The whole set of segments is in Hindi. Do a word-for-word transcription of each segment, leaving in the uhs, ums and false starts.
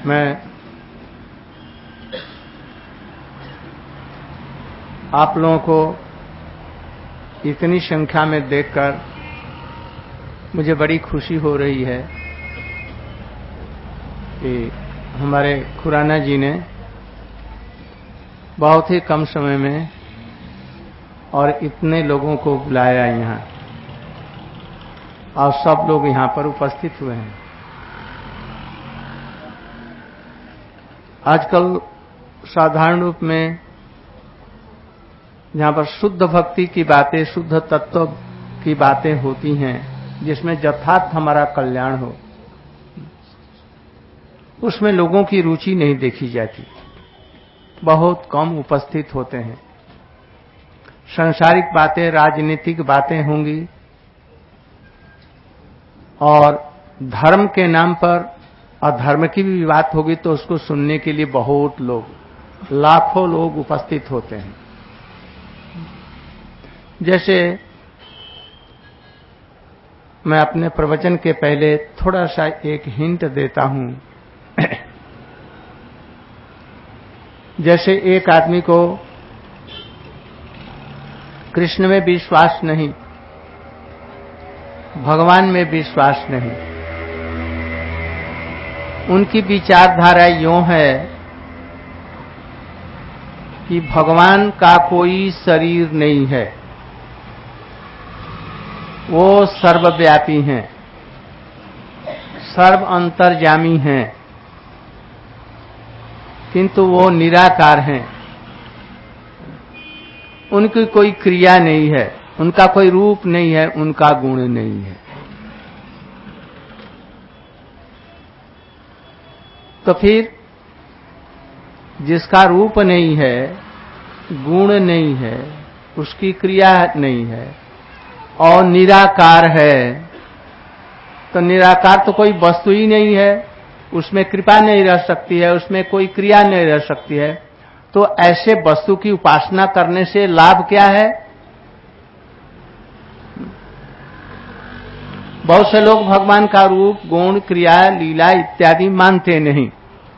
मैं आप लोगों को इतनी संख्या में देखकर मुझे बड़ी खुशी हो रही है कि हमारे खुराना जी ने बहुत ही कम समय में और इतने लोगों को बुलाया यहाँ, और सब लोग यहाँ पर उपस्थित हुए हैं। आजकल साधारण रूप में जहाँ पर शुद्ध भक्ति की बातें, शुद्ध तत्व की बातें होती हैं, जिसमें यथार्थ हमारा कल्याण हो, उसमें लोगों की रुचि नहीं देखी जाती, बहुत कम उपस्थित होते हैं। सांसारिक बातें, राजनीतिक बातें होंगी और धर्म के नाम पर अधर्म की भी बात होगी तो उसको सुनने के लिए बहुत लोग, लाखों लोग उपस्थित होते हैं। जैसे मैं अपने प्रवचन के पहले थोड़ा सा एक हिंट देता हूं। जैसे एक आदमी को कृष्ण में विश्वास नहीं, भगवान में विश्वास नहीं, उनकी विचारधारा यूं है कि भगवान का कोई शरीर नहीं है, वो सर्वव्यापी हैं, सर्व अंतर्यामी हैं, किंतु वो निराकार हैं। उनकी कोई क्रिया नहीं है, उनका कोई रूप नहीं है, उनका गुण नहीं है। तो फिर जिसका रूप नहीं है, गुण नहीं है, उसकी क्रिया नहीं है और निराकार है, तो निराकार तो कोई वस्तु ही नहीं है, उसमें कृपा नहीं रह सकती है, उसमें कोई क्रिया नहीं रह सकती है। तो ऐसे वस्तु की उपासना करने से लाभ क्या है? बहुत से लोग भगवान का रूप, गुण, क्रिया, लीला इत्यादि मानते नहीं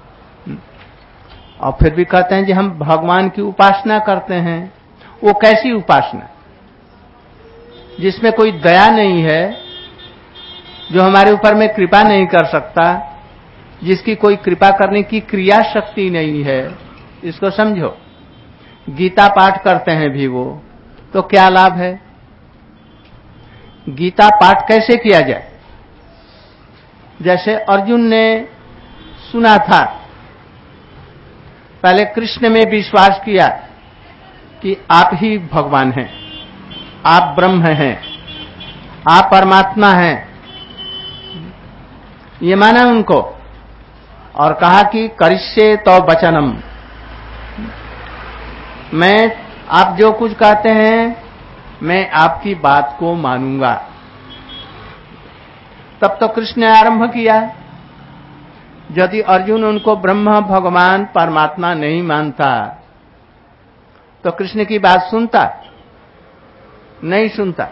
और फिर भी कहते हैं कि हम भगवान की उपासना करते हैं। वो कैसी उपासना? जिसमें कोई दया नहीं है, जो हमारे ऊपर में कृपा नहीं कर सकता, जिसकी कोई कृपा करने की क्रिया शक्ति नहीं है। इसको समझो। गीता पाठ करते हैं भी वो, तो क्या लाभ है? गीता पाठ कैसे किया जाए? जैसे अर्जुन ने सुना था, पहले कृष्ण में विश्वास किया कि आप ही भगवान हैं, आप ब्रह्म हैं, आप परमात्मा हैं, ये माना उनको और कहा कि करिष्ये तो वचनम, मैं आप जो कुछ कहते हैं मैं आपकी बात को मानूंगा। तब तो कृष्ण ने आरंभ किया। यदि अर्जुन उनको ब्रह्म, भगवान, परमात्मा नहीं मानता तो कृष्ण की बात सुनता? नहीं सुनता।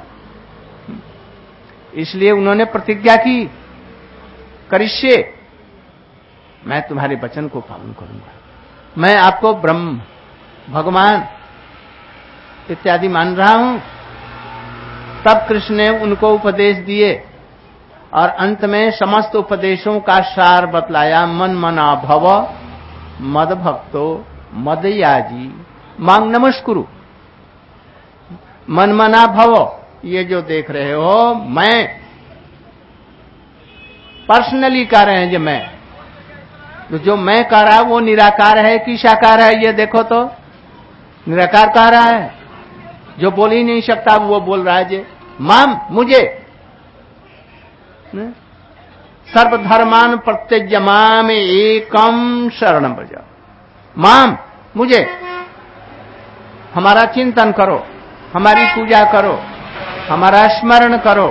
इसलिए उन्होंने प्रतिज्ञा की, करिष्ये, मैं तुम्हारे वचन को पालन करूंगा, मैं आपको ब्रह्म, भगवान इत्यादि मान रहा हूं। तब कृष्ण ने उनको उपदेश दिए और अंत में समस्त उपदेशों का सार बतलाया। मन मना भव मद भक्तो मदयाजी मांग नमस्कुरु। मन मना भव, ये जो देख रहे हो, मैं पर्सनली कह रहे हैं, जो मैं, तो जो मैं कह रहा वो निराकार है कि साकार है? ये देखो तो निराकार कह रहा है। जो बोल ही नहीं सकता वो बोल रहा है जे माम, मुझे सर्वधर्मान प्रत्यज्य माम एकम शरणम व्रज। माम, मुझे, हमारा चिंतन करो, हमारी पूजा करो, हमारा स्मरण करो।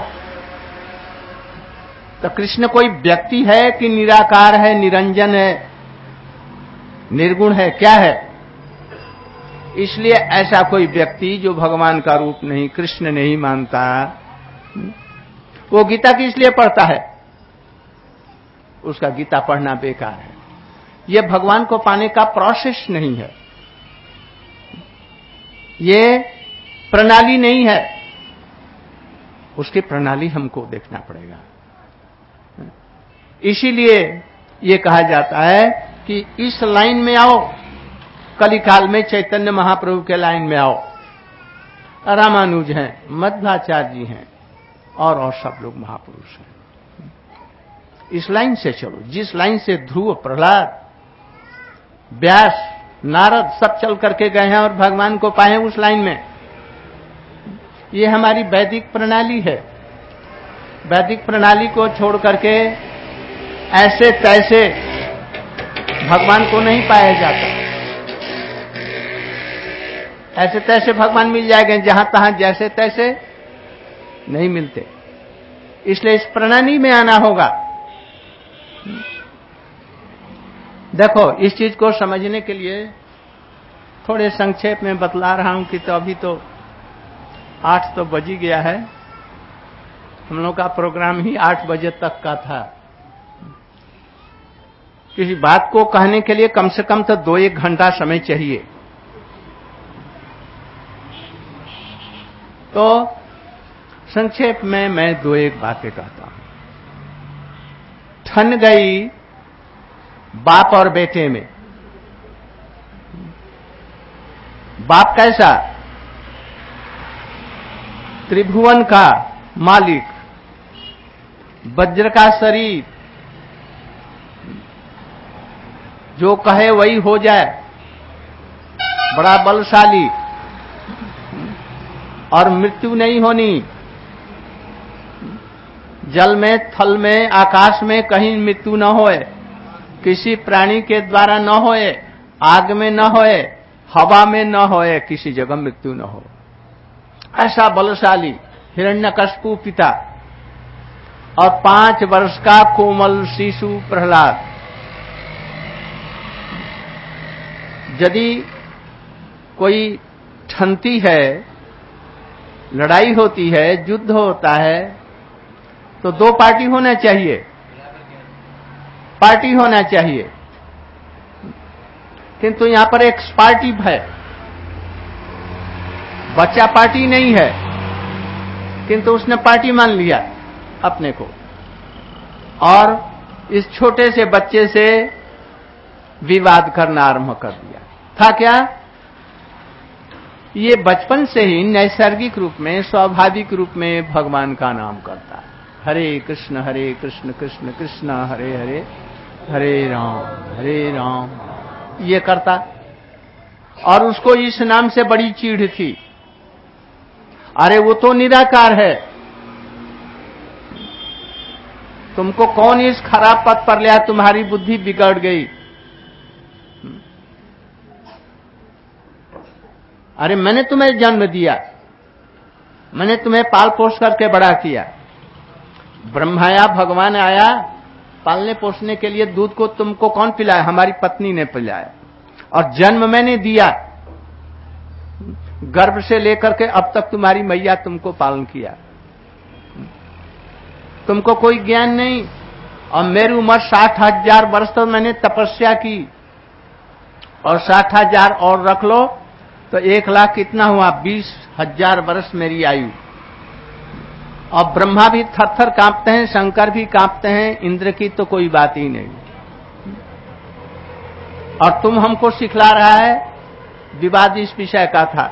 तो कृष्ण कोई व्यक्ति है कि निराकार है, निरंजन है, निर्गुण है, क्या है? इसलिए ऐसा कोई व्यक्ति जो भगवान का रूप नहीं, कृष्ण नहीं मानता, वो गीता किस लिए पढ़ता है? उसका गीता पढ़ना बेकार है। ये भगवान को पाने का प्रोसेस नहीं है, ये प्रणाली नहीं है। उसकी प्रणाली हमको देखना पड़ेगा। इसीलिए ये कहा जाता है कि इस लाइन में आओ, कलिकाल में चैतन्य महाप्रभु के लाइन में आओ। रामानुज हैं, मध्वाचार्य जी हैं, और और सब लोग महापुरुष हैं। इस लाइन से चलो, जिस लाइन से ध्रुव, प्रहलाद, व्यास, नारद सब चल करके गए हैं और भगवान को पाए, उस लाइन में। ये हमारी वैदिक प्रणाली है। वैदिक प्रणाली को छोड़ करके ऐसे तैसे भगवान को नहीं पाया जाता। ऐसे तैसे भगवान मिल जाएंगे, जहां तहां जैसे तैसे नहीं मिलते। इसलिए इस प्रणाली में आना होगा। देखो, इस चीज को समझने के लिए थोड़े संक्षेप में बतला रहा हूं कि तो अभी तो आठ तो बज ही गया है। हम लोग का प्रोग्राम ही आठ बजे तक का था। किसी बात को कहने के लिए कम से कम तो दो एक घंटा समय चाहिए। तो संक्षेप में मैं दो एक बातें कहता हूं। ठन गई बाप और बेटे में। बाप कैसा? त्रिभुवन का मालिक, वज्र का शरीर, जो कहे वही हो जाए, बड़ा बलशाली, और मृत्यु नहीं होनी। जल में, थल में, आकाश में कहीं मृत्यु न होए, किसी प्राणी के द्वारा न होए, आग में न होए, हवा में न होए, किसी जगह मृत्यु न हो। ऐसा बलशाली हिरण्यकश्यपु पिता, और पांच वर्ष का कोमल शिशु प्रहलाद। यदि कोई ठनती है, लड़ाई होती है, युद्ध होता है, तो दो पार्टी होना चाहिए, पार्टी होना चाहिए। किंतु यहां पर एक पार्टी है, बच्चा पार्टी नहीं है, किंतु उसने पार्टी मान लिया अपने को, और इस छोटे से बच्चे से विवाद करना आरंभ कर दिया। था क्या? ये बचपन से ही नैसर्गिक रूप में, स्वाभाविक रूप में भगवान का नाम करता है। हरे कृष्ण हरे कृष्ण कृष्ण कृष्ण हरे हरे, हरे राम हरे राम, ये करता। और उसको इस नाम से बड़ी चीढ़ थी। अरे वो तो निराकार है, तुमको कौन इस खराब पथ पर लिया, तुम्हारी बुद्धि बिगड़ गई। अरे मैंने तुम्हें जन्म दिया, मैंने तुम्हें पाल पोस करके बड़ा किया। ब्रह्माया, भगवान आया पालने पोसने के लिए। दूध को तुमको कौन पिलाया? हमारी पत्नी ने पिलाया। और जन्म मैंने दिया, गर्भ से लेकर के अब तक तुम्हारी मैया तुमको पालन किया। तुमको कोई ज्ञान नहीं। और मेरी उम्र साठ हजार वर्ष तो मैंने तपस्या की, और साठ हजार और रख लो तो एक लाख कितना हुआ? बीस हजार वर्ष मेरी आयु। और ब्रह्मा भी थर थर कांपते हैं, शंकर भी कांपते हैं, इंद्र की तो कोई बात ही नहीं। और तुम हमको सिखला रहा है, विवाद इस विषय का था।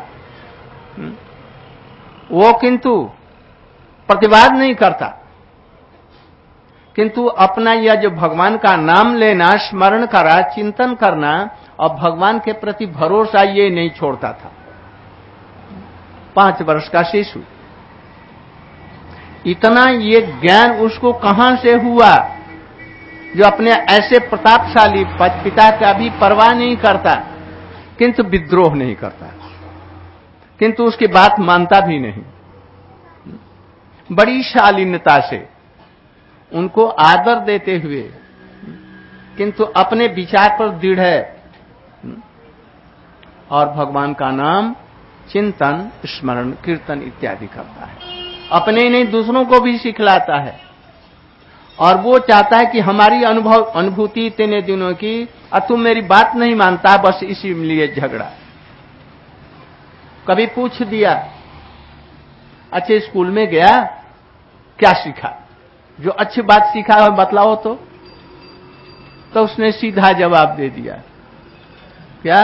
वो किंतु प्रतिवाद नहीं करता, किंतु अपना यह जो भगवान का नाम लेना, स्मरण करा, चिंतन करना और भगवान के प्रति भरोसा, ये नहीं छोड़ता था। पांच वर्ष का शिशु, इतना ये ज्ञान उसको कहां से हुआ, जो अपने ऐसे प्रतापशाली पिता का भी परवाह नहीं करता, किंतु विद्रोह नहीं करता, किंतु उसकी बात मानता भी नहीं। बड़ी शालीनता से उनको आदर देते हुए, किंतु अपने विचार पर दृढ़ है, और भगवान का नाम चिंतन, स्मरण, कीर्तन इत्यादि करता है। अपने नहीं दूसरों को भी सिखलाता है। और वो चाहता है कि हमारी अनुभव अनुभूति इतने दिनों की, और तुम मेरी बात नहीं मानता, बस इसीलिए झगड़ा। कभी पूछ दिया, अच्छे स्कूल में गया, क्या सीखा? जो अच्छी बात सीखा है बतलाओ तो तो उसने सीधा जवाब दे दिया, क्या?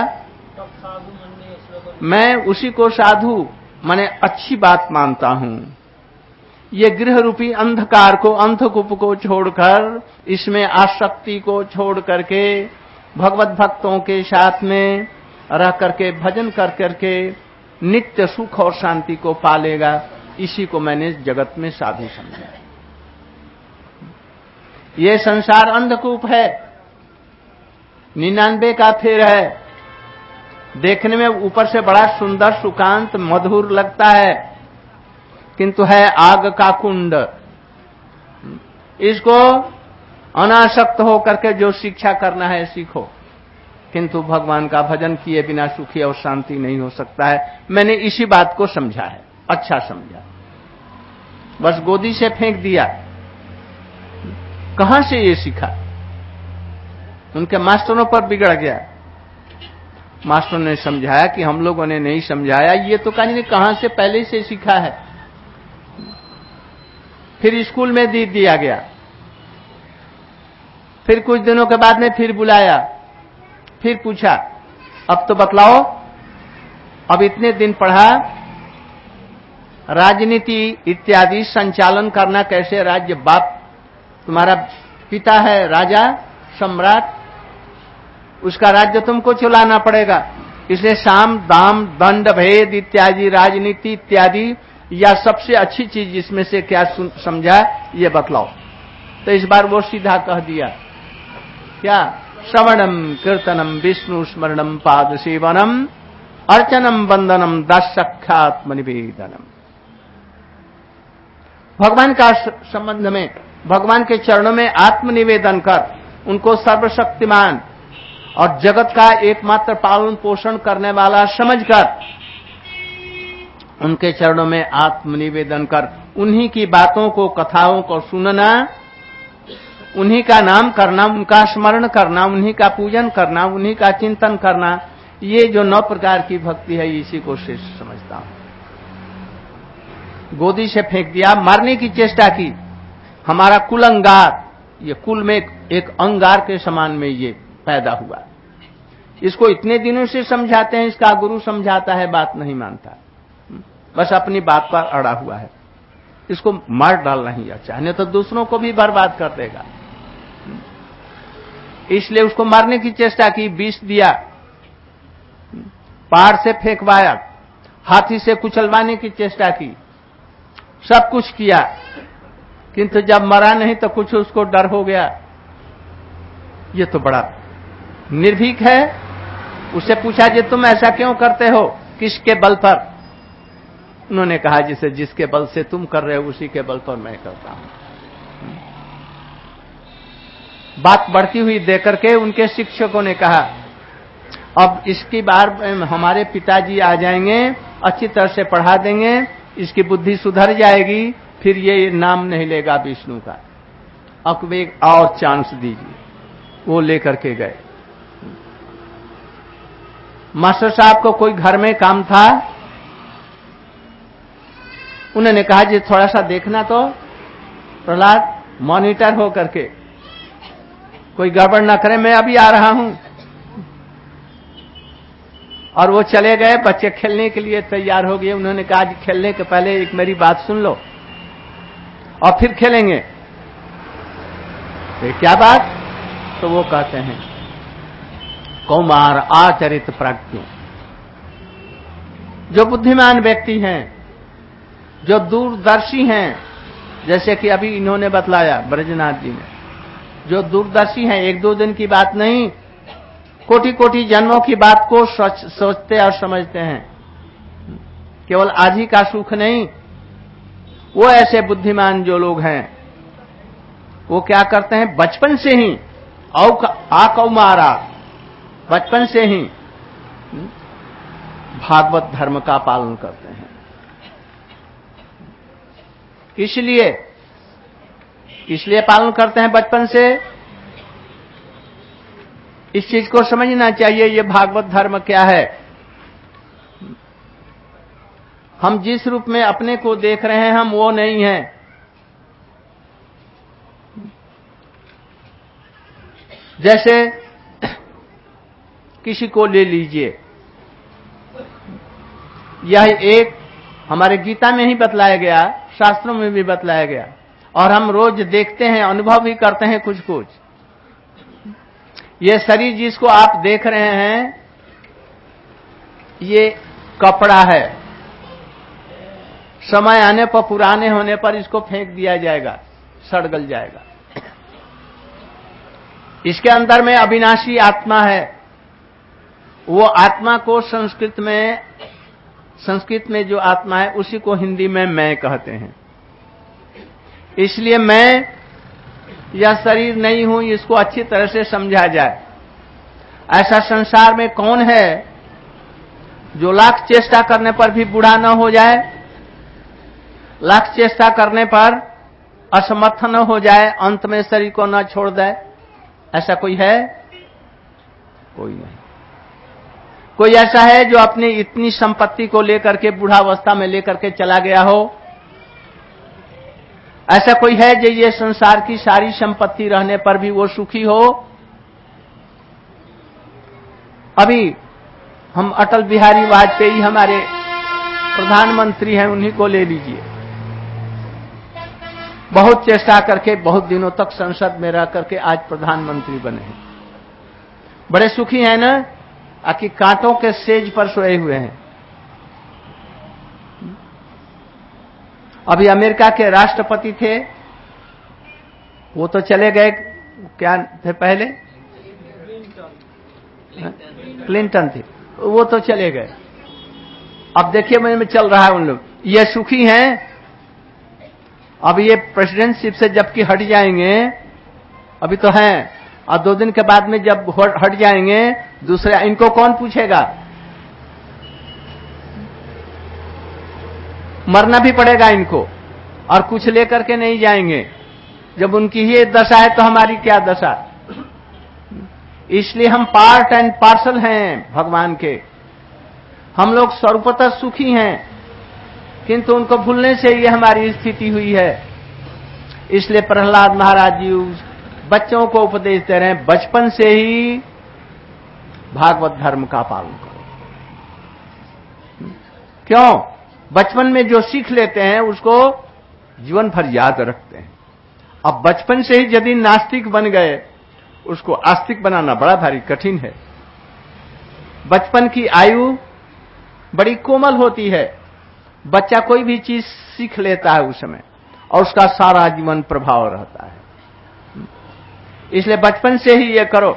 मैं उसी को साधु माने अच्छी बात मानता हूं। ये गृह रूपी अंधकार को, अंधकूप को छोड़कर, इसमें आसक्ति को छोड़ करके भगवत भक्तों के साथ में रह करके भजन कर करके नित्य सुख और शांति को पालेगा, इसी को मैंने जगत में साधु समझा। ये संसार अंधकूप है, निन्यानवे का फेर है, देखने में ऊपर से बड़ा सुंदर सुकांत मधुर लगता है, किंतु है आग का कुंड। इसको अनासक्त होकर के जो शिक्षा करना है सीखो, किंतु भगवान का भजन किए बिना सुखी और शांति नहीं हो सकता है। मैंने इसी बात को समझा है, अच्छा समझा, बस गोदी से फेंक दिया। कहां से ये सीखा? उनके मास्टरों पर बिगड़ गया। मास्टरों ने समझाया कि हम लोगों ने नहीं समझाया, ये तो कहीं कहां से पहले से सीखा है। फिर स्कूल में दे दिया गया। फिर कुछ दिनों के बाद में फिर बुलाया, फिर पूछा, अब तो बतलाओ, अब इतने दिन पढ़ा, राजनीति इत्यादि संचालन करना कैसे? राज्य, बाप तुम्हारा पिता है राजा सम्राट, उसका राज्य तुमको चलाना पड़ेगा, इसलिए साम दाम दंड भेद इत्यादि राजनीति इत्यादि या सबसे अच्छी चीज इसमें से क्या समझा, ये बतलाओ। तो इस बार वो सीधा कह दिया, क्या? श्रवणम कीर्तनम विष्णु स्मरणम पाद सेवनम अर्चनम वंदनम दास्यख्यात्म निवेदनम। भगवान का संबंध में, भगवान के चरणों में आत्मनिवेदन कर, उनको सर्वशक्तिमान और जगत का एकमात्र पालन पोषण करने वाला समझकर उनके चरणों में आत्मनिवेदन कर, उन्हीं की बातों को, कथाओं को सुनना, उन्हीं का नाम करना, उनका स्मरण करना, उन्हीं का पूजन करना, उन्हीं का चिंतन करना, ये जो नौ प्रकार की भक्ति है, इसी को श्रेष्ठ समझता हूं। गोदी से फेंक दिया, मारने की चेष्टा की। हमारा कुल अंगार, ये कुल में एक अंगार के समान में ये पैदा हुआ। इसको इतने दिनों से समझाते हैं, इसका गुरु समझाता है, बात नहीं मानता, बस अपनी बात पर अड़ा हुआ है। इसको मार डालना ही अच्छा है, नहीं तो दूसरों को भी बर्बाद कर देगा। इसलिए उसको मारने की चेष्टा की, विष दिया, पहाड़ से फेंकवाया, हाथी से कुचलवाने की चेष्टा की, सब कुछ किया, किंतु जब मरा नहीं तो कुछ उसको डर हो गया। ये तो बड़ा निर्भीक है। उससे पूछा, जी तुम ऐसा क्यों करते हो, किसके बल पर? उन्होंने कहा, जिसे जिसके बल से तुम कर रहे हो उसी के बल पर मैं करता हूं। बात बढ़ती हुई देकर के उनके शिक्षकों ने कहा, अब इसकी बार हमारे पिताजी आ जाएंगे, अच्छी तरह से पढ़ा देंगे, इसकी बुद्धि सुधर जाएगी, फिर ये नाम नहीं लेगा विष्णु का। अब एक और चांस दीजिए। वो लेकर के गए। मास्टर साहब को कोई घर में काम था, उन्होंने कहा, जी थोड़ा सा देखना तो प्रहलाद, मॉनिटर हो करके, कोई गड़बड़ ना करे, मैं अभी आ रहा हूं। और वो चले गए, बच्चे खेलने के लिए तैयार हो गए। उन्होंने कहा, जी खेलने के पहले एक मेरी बात सुन लो और फिर खेलेंगे। तो क्या बात? तो वो कहते हैं, कौमार आचरित प्राज्ञ, जो बुद्धिमान व्यक्ति हैं, जो दूरदर्शी हैं, जैसे कि अभी इन्होंने बतलाया ब्रजनाथ जी ने, जो दूरदर्शी हैं, एक दो दिन की बात नहीं, कोटि कोटि जन्मों की बात को सोच, सोचते और समझते हैं, केवल आज ही का सुख नहीं। वो ऐसे बुद्धिमान जो लोग हैं, वो क्या करते हैं, बचपन से ही आकौमारा, बचपन से ही भागवत धर्म का पालन करते हैं। इसलिए इसलिए पालन करते हैं बचपन से। इस चीज को समझना चाहिए, ये भागवत धर्म क्या है। हम जिस रूप में अपने को देख रहे हैं हम वो नहीं हैं। जैसे किसी को ले लीजिए, यह एक हमारे गीता में ही बतलाया गया, शास्त्रों में भी बतलाया गया, और हम रोज देखते हैं, अनुभव भी करते हैं कुछ कुछ। ये शरीर जिसको आप देख रहे हैं ये कपड़ा है, समय आने पर, पुराने होने पर इसको फेंक दिया जाएगा, सड़ गल जाएगा। इसके अंदर में अविनाशी आत्मा है। वो आत्मा को संस्कृत में संस्कृत में जो आत्मा है उसी को हिंदी में मैं कहते हैं। इसलिए मैं यह शरीर नहीं हूं, इसको अच्छी तरह से समझा जाए। ऐसा संसार में कौन है जो लाख चेष्टा करने पर भी बूढ़ा न हो जाए, लाख चेष्टा करने पर असमर्थ न हो जाए, अंत में शरीर को न छोड़ दे? ऐसा कोई है? कोई नहीं। कोई ऐसा है जो अपनी इतनी संपत्ति को लेकर के बूढ़ावस्था में लेकर के चला गया हो? ऐसा कोई है जो ये संसार की सारी संपत्ति रहने पर भी वो सुखी हो? अभी हम अटल बिहारी वाजपेयी हमारे प्रधानमंत्री हैं, उन्हीं को ले लीजिए। बहुत चेष्टा करके बहुत दिनों तक संसद में रह करके आज प्रधानमंत्री बने हैं। बड़े सुखी हैं ना, आखि कांटों के सेज पर सोए हुए हैं। अभी अमेरिका के राष्ट्रपति थे, वो तो चले गए, क्या थे पहले? क्लिंटन थे, वो तो चले गए। अब देखिए में चल रहा है उन लोग, ये सुखी हैं। अब ये प्रेसिडेंटशिप से जबकि हट जाएंगे, अभी तो हैं, और दो दिन के बाद में जब हट जाएंगे दूसरे, इनको कौन पूछेगा? मरना भी पड़ेगा इनको, और कुछ लेकर के नहीं जाएंगे। जब उनकी ही दशा है तो हमारी क्या दशा? इसलिए हम पार्ट एंड पार्सल हैं भगवान के। हम लोग सर्वतः सुखी हैं, किंतु उनको भूलने से ये हमारी स्थिति हुई है। इसलिए प्रहलाद महाराज जी बच्चों को उपदेश दे रहे हैं, बचपन से ही भागवत धर्म का पालन करो। क्यों? बचपन में जो सीख लेते हैं उसको जीवन भर याद रखते हैं। अब बचपन से ही यदि नास्तिक बन गए, उसको आस्तिक बनाना बड़ा भारी कठिन है। बचपन की आयु बड़ी कोमल होती है, बच्चा कोई भी चीज सीख लेता है उस समय, और उसका सारा जीवन प्रभाव रहता है। इसलिए बचपन से ही ये करो।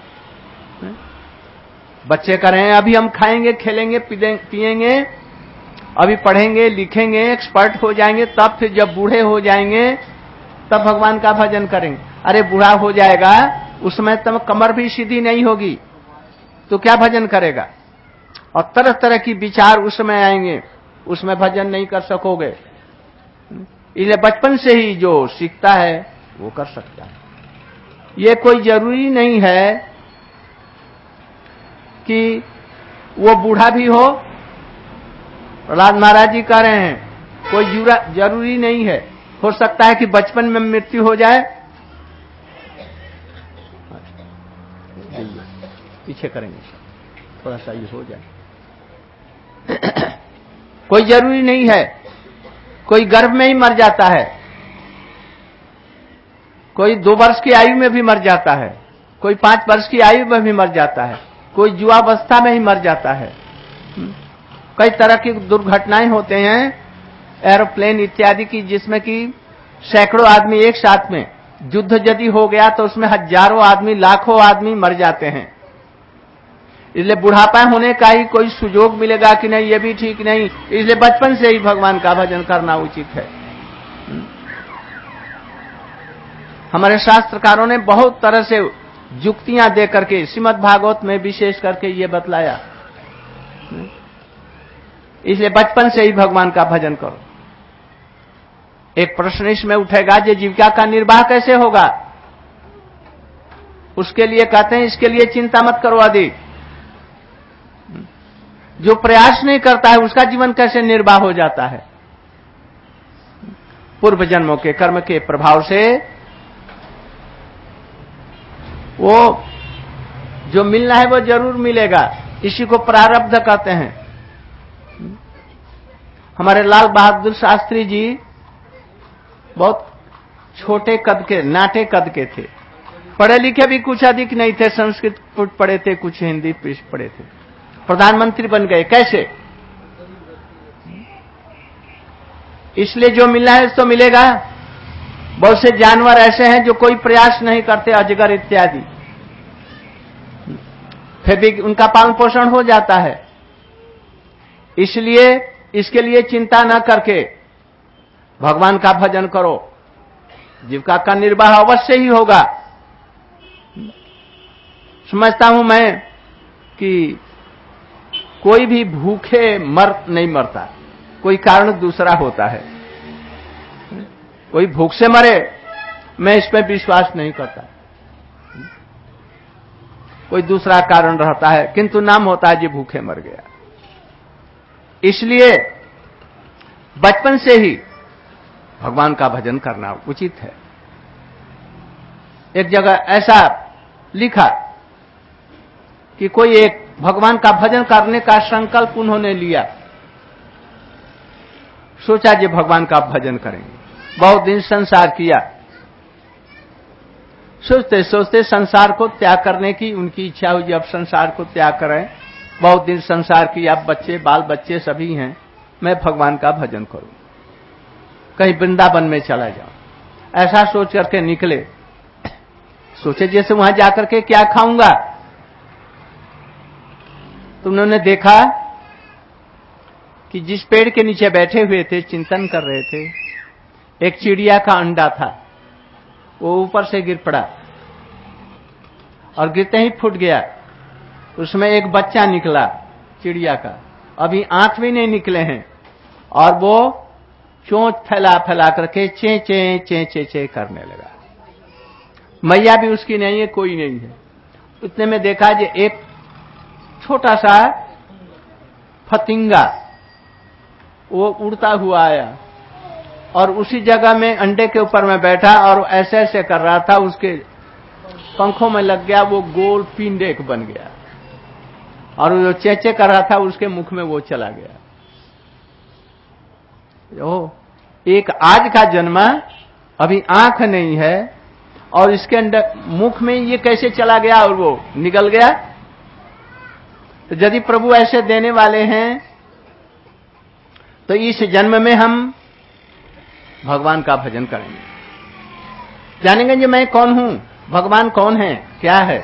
बच्चे कह रहे हैं अभी हम खाएंगे, खेलेंगे, पिएंगे, अभी पढ़ेंगे, लिखेंगे, एक्सपर्ट हो जाएंगे, तब फिर जब बूढ़े हो जाएंगे तब भगवान का भजन करेंगे। अरे बूढ़ा हो जाएगा, उसमें तब कमर भी सीधी नहीं होगी तो क्या भजन करेगा? और तरह तरह की विचार उसमें आएंगे, उसमें भजन नहीं कर सकोगे। इसलिए बचपन से ही जो सीखता है वो कर सकता है। ये कोई जरूरी नहीं है कि वो बूढ़ा भी हो। प्रहलाद महाराज जी कह रहे हैं कोई जरूरी नहीं है, हो सकता है कि बचपन में मृत्यु हो जाए। पीछे करेंगे थोड़ा सा ये हो जाए। कोई जरूरी नहीं है, कोई गर्भ में ही मर जाता है, कोई दो वर्ष की आयु में भी मर जाता है, कोई पांच वर्ष की आयु में भी मर जाता है, कोई युवावस्था में ही मर जाता है। कई तरह की दुर्घटनाएं होते हैं एरोप्लेन इत्यादि की, जिसमें कि सैकड़ों आदमी एक साथ में, युद्ध यदि हो गया तो उसमें हजारों आदमी, लाखों आदमी मर जाते हैं। इसलिए बुढ़ापा होने का ही कोई सुयोग मिलेगा कि नहीं, ये भी ठीक नहीं। इसलिए बचपन से ही भगवान का भजन करना उचित है। हमारे शास्त्रकारों ने बहुत तरह से युक्तियां दे करके, श्रीमद् भागवत में विशेष करके ये बतलाया। इसलिए बचपन से ही भगवान का भजन करो। एक प्रश्न इसमें उठेगा, जो जीविका का निर्वाह कैसे होगा? उसके लिए कहते हैं इसके लिए चिंता मत करो अधिक। जो प्रयास नहीं करता है उसका जीवन कैसे निर्वाह हो जाता है? पूर्व जन्मों के कर्म के प्रभाव से वो जो मिलना है वो जरूर मिलेगा। इसी को प्रारब्ध कहते हैं। हमारे लाल बहादुर शास्त्री जी बहुत छोटे कद के, नाटे कद के थे। पढ़े लिखे भी कुछ अधिक नहीं थे, संस्कृत पढ़े थे, कुछ हिंदी पढ़े थे। प्रधानमंत्री बन गए। कैसे? इसलिए जो मिलना है तो मिलेगा। बहुत से जानवर ऐसे हैं जो कोई प्रयास नहीं करते, अजगर इत्यादि, फिर भी उनका पालन पोषण हो जाता है। इसलिए इसके लिए चिंता न करके भगवान का भजन करो, जीविका का निर्वाह अवश्य ही होगा। समझता हूं मैं कि कोई भी भूखे मर नहीं मरता, कोई कारण दूसरा होता है। कोई भूख से मरे, मैं इस पर विश्वास नहीं करता। कोई दूसरा कारण रहता है, किंतु नाम होता है जी भूखे मर गया। इसलिए बचपन से ही भगवान का भजन करना उचित है। एक जगह ऐसा लिखा कि कोई एक भगवान का भजन करने का संकल्प उन्होंने लिया। सोचा जी भगवान का भजन करेंगे। बहुत दिन संसार किया, सोचते सोचते संसार को त्याग करने की उनकी इच्छा हुई। अब संसार को त्याग करें, बहुत दिन संसार किया, अब बच्चे बाल बच्चे सभी हैं, मैं भगवान का भजन करूं, कहीं वृंदावन में चला जाऊं। ऐसा सोच करके निकले। सोचे जैसे वहां जाकर के क्या खाऊंगा। तो उन्होंने देखा कि जिस पेड़ के नीचे बैठे हुए थे, चिंतन कर रहे थे, एक चिड़िया का अंडा था, वो ऊपर से गिर पड़ा और गिरते ही फूट गया। उसमें एक बच्चा निकला चिड़िया का, अभी आंख भी नहीं निकले हैं, और वो चोंच फैला फैला करके चे चे चे चे चे करने लगा। मैया भी उसकी नहीं है, कोई नहीं है। उतने में देखा कि एक छोटा सा फतिंगा वो उड़ता हुआ आया और उसी जगह में अंडे के ऊपर में बैठा और ऐसे ऐसे कर रहा था, उसके पंखों में लग गया, वो गोल पिंड एक बन गया और जो चेचे कर रहा था उसके मुख में वो चला गया। ओ, एक आज का जन्मा, अभी आंख नहीं है और इसके अंदर मुख में ये कैसे चला गया और वो निकल गया। तो यदि प्रभु ऐसे देने वाले हैं तो इस जन्म में हम भगवान का भजन करेंगे, जानेंगे कि मैं कौन हूं, भगवान कौन है, क्या है।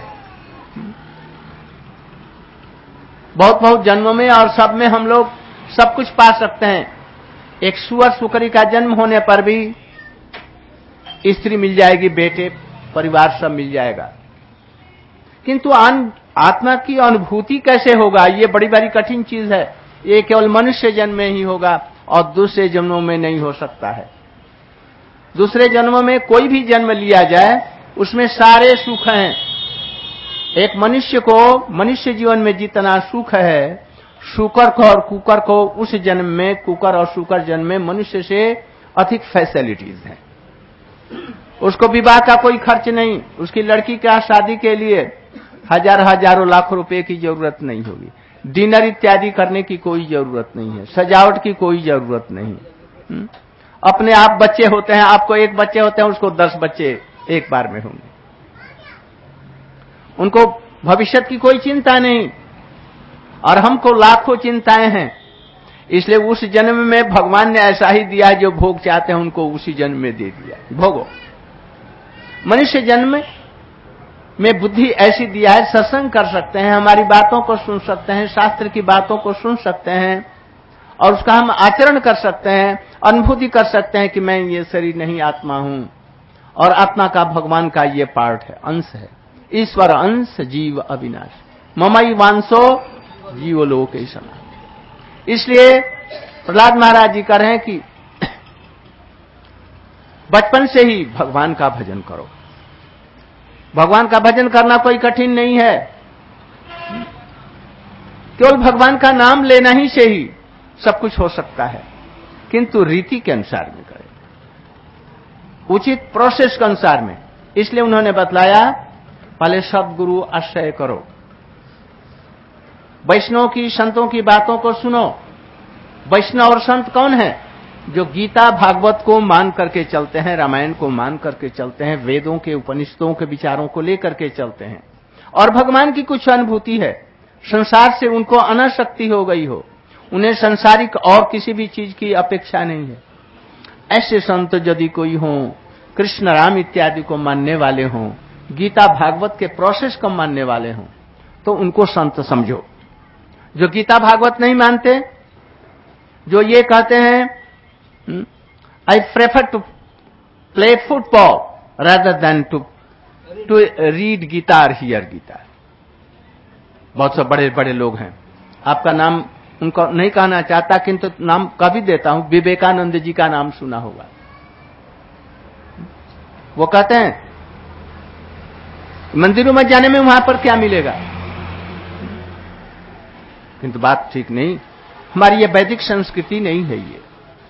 बहुत बहुत जन्मों में और सब में हम लोग सब कुछ पा सकते हैं। एक सुअर सुकरी का जन्म होने पर भी स्त्री मिल जाएगी, बेटे परिवार सब मिल जाएगा, किंतु आत्मा की अनुभूति कैसे होगा, ये बड़ी बड़ी कठिन चीज है। ये केवल मनुष्य जन्म में ही होगा और दूसरे जन्मों में नहीं हो सकता है। दूसरे जन्मों में कोई भी जन्म लिया जाए उसमें सारे सुख हैं। एक मनुष्य को मनुष्य जीवन में जितना सुख है, शुकर को और कुकर को उस जन्म में, कुकर और शुकर जन्म में मनुष्य से अधिक फैसिलिटीज हैं। उसको विवाह का कोई खर्च नहीं, उसकी लड़की का शादी के लिए हजार हजारों लाख रुपए की जरूरत नहीं होगी, डिनर इत्यादि करने की कोई जरूरत नहीं है, सजावट की कोई जरूरत नहीं। हुँ? अपने आप बच्चे होते हैं, आपको एक बच्चे होते हैं, उसको दस बच्चे एक बार में होंगे। उनको भविष्य की कोई चिंता नहीं और हमको लाखों चिंताएं हैं। इसलिए उस जन्म में भगवान ने ऐसा ही दिया, जो भोग चाहते हैं उनको उसी जन्म में दे दिया, भोगो। मनुष्य जन्म में बुद्धि ऐसी दिया है, सत्संग कर सकते हैं, हमारी बातों को सुन सकते हैं, शास्त्र की बातों को सुन सकते हैं और उसका हम आचरण कर सकते हैं, अनुभूति कर सकते हैं कि मैं ये शरीर नहीं आत्मा हूं और आत्मा का भगवान का ये पार्ट है, अंश है। ईश्वर अंश जीव अविनाश, ममई वांसो जीव लोक समान। इसलिए प्रहलाद महाराज जी कह रहे हैं कि बचपन से ही भगवान का भजन करो। भगवान का भजन करना कोई कठिन नहीं है, केवल भगवान का नाम लेना ही से ही सब कुछ हो सकता है, किंतु रीति के अनुसार में करें, उचित प्रोसेस के अनुसार में। इसलिए उन्होंने बतलाया पहले सद्गुरु आश्रय करो, वैष्णव की संतों की बातों को सुनो। वैष्णव और संत कौन है? जो गीता भागवत को मान करके चलते हैं, रामायण को मान करके चलते हैं, वेदों के उपनिषदों के विचारों को लेकर के चलते हैं, और भगवान की कुछ अनुभूति है, संसार से उनको अनासक्ति हो गई हो, उन्हें संसारिक और किसी भी चीज की अपेक्षा नहीं है। ऐसे संत यदि कोई हो, कृष्ण राम इत्यादि को मानने वाले हों, गीता भागवत के प्रोसेस को मानने वाले हों, तो उनको संत समझो। जो गीता भागवत नहीं मानते, जो ये कहते हैं I prefer to play football rather than to to read Gita और हियर गीता, बहुत से बड़े बड़े लोग हैं, आपका नाम उनको नहीं कहना चाहता, किंतु नाम कभी देता हूं, विवेकानंद जी का नाम सुना होगा। वो कहते हैं मंदिरों में जाने में वहां पर क्या मिलेगा, किंतु बात ठीक नहीं, हमारी ये वैदिक संस्कृति नहीं है ये।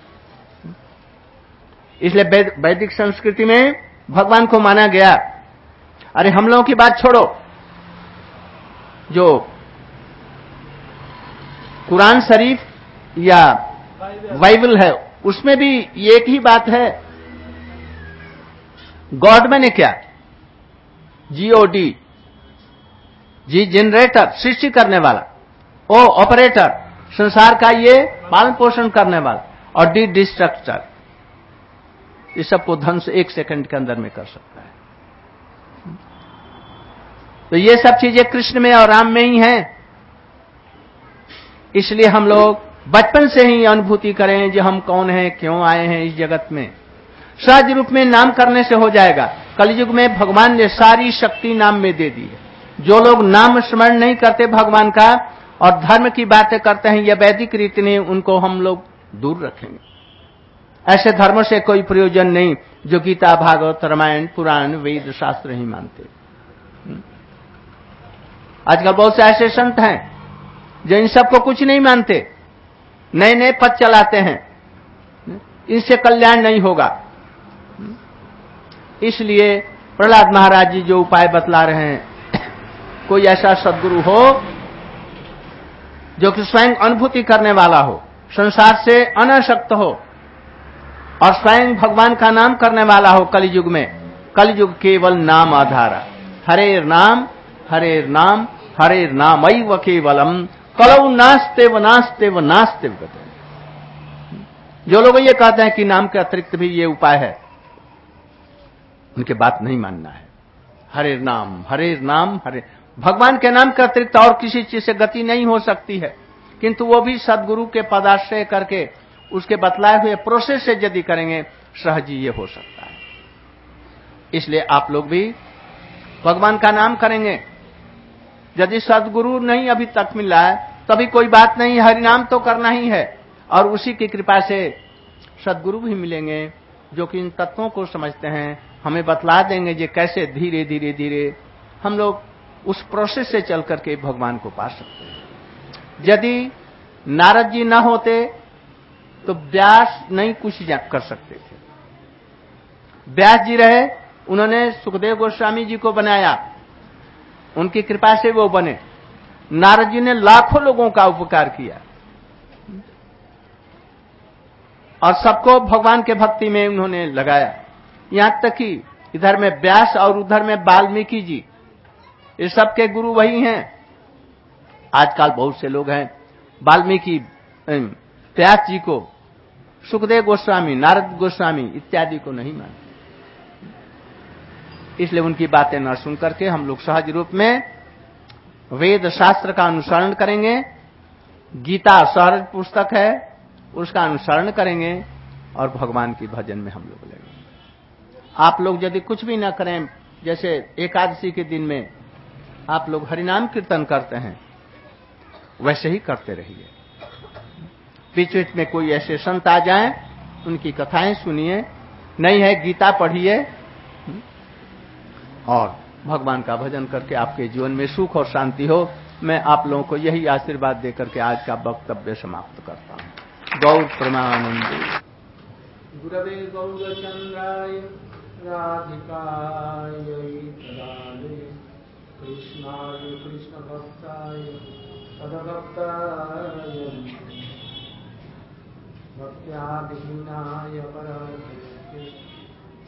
इसलिए वैदिक संस्कृति में भगवान को माना गया। अरे हम लोगों की बात छोड़ो, जो कुरान शरीफ या बाइबल है उसमें भी एक ही बात है, गॉड मैंने क्या, जीओडी, जी जनरेटर, सृष्टि करने वाला, ओ ऑपरेटर, संसार का ये पालन पोषण करने वाला, और डी डिस्ट्रक्टर, इस सबको ध्वंस एक सेकंड के अंदर में कर सकता है। तो ये सब चीजें कृष्ण में और राम में ही हैं। इसलिए हम लोग बचपन से ही अनुभूति करें जो हम कौन हैं, क्यों आए हैं इस जगत में। सहज रूप में नाम करने से हो जाएगा। कलयुग में भगवान ने सारी शक्ति नाम में दे दी है। जो लोग नाम स्मरण नहीं करते भगवान का और धर्म की बातें करते हैं, यह वैदिक रीति नहीं, उनको हम लोग दूर रखेंगे। ऐसे धर्मों से कोई प्रयोजन नहीं जो गीता भागवत रामायण पुराण वेद शास्त्र ही मानते। आजकल बहुत से ऐसे संत हैं जो इन सबको कुछ नहीं मानते, नए नए पद चलाते हैं, इनसे कल्याण नहीं होगा। इसलिए प्रहलाद महाराज जी जो उपाय बतला रहे हैं, कोई ऐसा सद्गुरु हो जो कि स्वयं अनुभूति करने वाला हो, संसार से अनासक्त हो और स्वयं भगवान का नाम करने वाला हो। कलयुग में, कलयुग केवल नाम आधारा, हरेर नाम हरेर नाम हरेर नाम ऐव केवलम कलौ नास्ते व नास्ते व नास्ते व। जो लोग ये कहते हैं कि नाम के अतिरिक्त भी ये उपाय है, उनके बात नहीं मानना है। हरेर नाम हरेर नाम हरे, भगवान के नाम के अतिरिक्त और किसी चीज से गति नहीं हो सकती है, किंतु वो भी सदगुरु के पदाश्रय करके उसके बतलाए हुए प्रोसेस से यदि करेंगे, सहज ही ये हो सकता है। इसलिए आप लोग भी भगवान का नाम करेंगे। यदि सदगुरु नहीं अभी तक मिला है, तभी कोई बात नहीं, हरिनाम तो करना ही है, और उसी की कृपा से सदगुरु भी मिलेंगे जो कि इन तत्वों को समझते हैं, हमें बतला देंगे जे कैसे धीरे धीरे धीरे हम लोग उस प्रोसेस से चल करके भगवान को पा सकते हैं। यदि नारद जी न होते तो व्यास नहीं कुछ कर सकते थे। व्यास जी रहे, उन्होंने सुखदेव गोस्वामी जी को बनाया, उनकी कृपा से वो बने। नारद जी ने लाखों लोगों का उपकार किया और सबको भगवान के भक्ति में उन्होंने लगाया। यहां तक कि इधर में व्यास और उधर में वाल्मीकि जी, ये सबके गुरु वही हैं। आजकल बहुत से लोग हैं वाल्मीकि व्यास जी को, सुखदेव गोस्वामी, नारद गोस्वामी इत्यादि को नहीं मानते। इसलिए उनकी बातें न सुन करके हम लोग सहज रूप में वेद शास्त्र का अनुसरण करेंगे। गीता सहज पुस्तक है, उसका अनुसरण करेंगे और भगवान की भजन में हम लोग लगेंगे। आप लोग यदि कुछ भी न करें, जैसे एकादशी के दिन में आप लोग हरिनाम कीर्तन करते हैं, वैसे ही करते रहिए। बीच बीच में कोई ऐसे संत आ जाएं, उनकी कथाएं सुनिए, नहीं है गीता पढ़िए और भगवान का भजन करके आपके जीवन में सुख और शांति हो। मैं आप लोगों को यही आशीर्वाद देकर के आज का वक्तव्य समाप्त करता हूं। गौर प्रमानंदे गुरवे गौरचंद्राय राधिकाय तदालय कृष्णाय कृष्ण भक्ताय तदभक्ताय भक्त्या विहीनाय पराधीनाय